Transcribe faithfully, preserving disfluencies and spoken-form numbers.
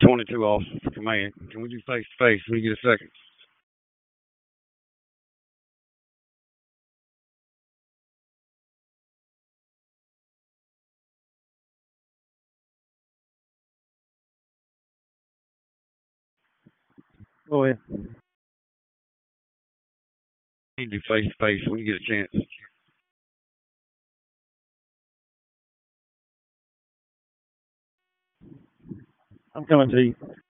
twenty-two off for command. Can we do face to face when you get a second? Go ahead. You can do face to face when you get a chance. I'm coming to you.